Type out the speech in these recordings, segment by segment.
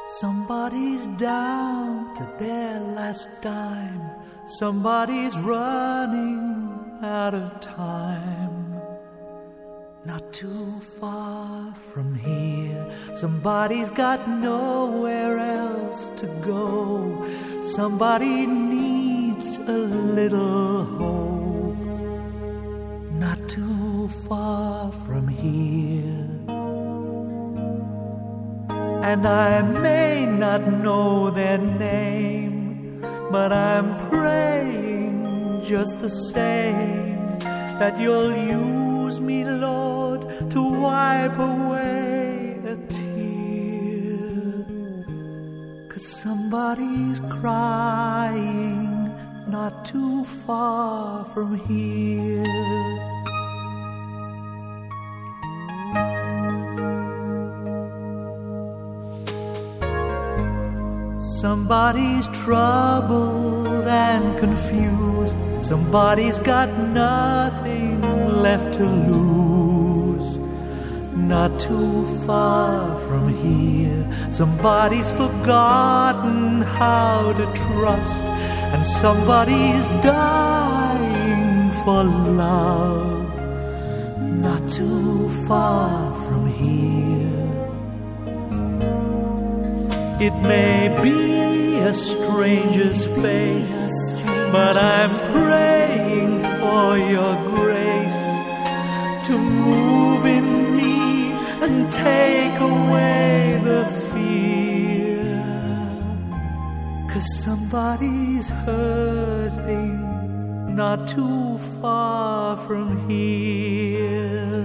Somebody's down to their last dime. Somebody's running out of time. Not too far from here, somebody's got nowhere else to go. Somebody needs a little hope. Not too far from here. And I may not know their name, but I'm praying just the same that you'll use me, Lord, to wipe away a tear. 'Cause somebody's crying not too far from here. Somebody's troubled and confused. Somebody's got nothing left to lose. Not too far from here, somebody's forgotten how to trust. And somebody's dying for love. Not too far from here. It may be a stranger's face, but I'm praying for your grace to move in me and take away the fear. 'Cause somebody's hurting not too far from here.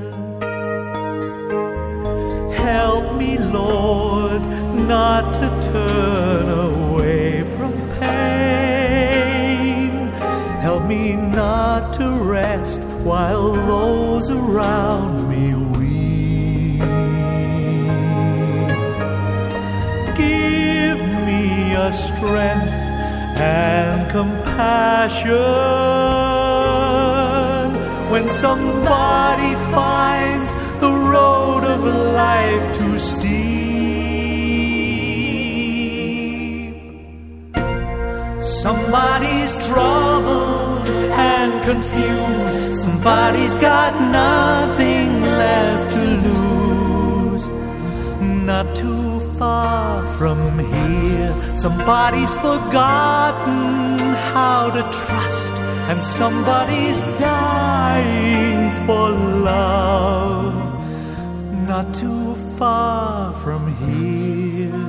Help me, Lord, not to turn away from pain. Help me not to rest while those around me weep. Give me a strength and compassion when somebody finds the road of life too steep. Somebody's troubled and confused. Somebody's got nothing left to lose. Not too far from here, somebody's forgotten how to trust. And somebody's dying for love. Not too far from here.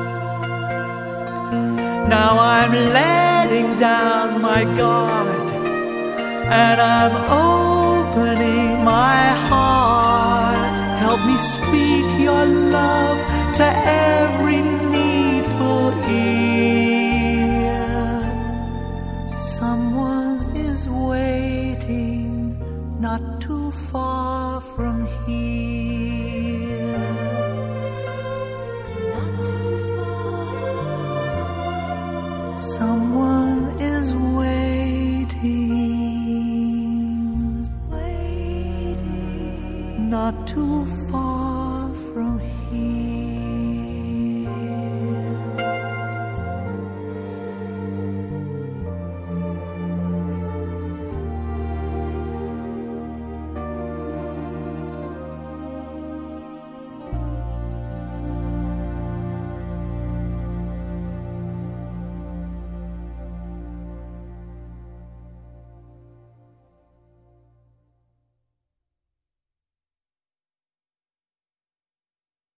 Now I'm letting down my guard, and I'm opening my heart. Help me speak your love to every needful ear.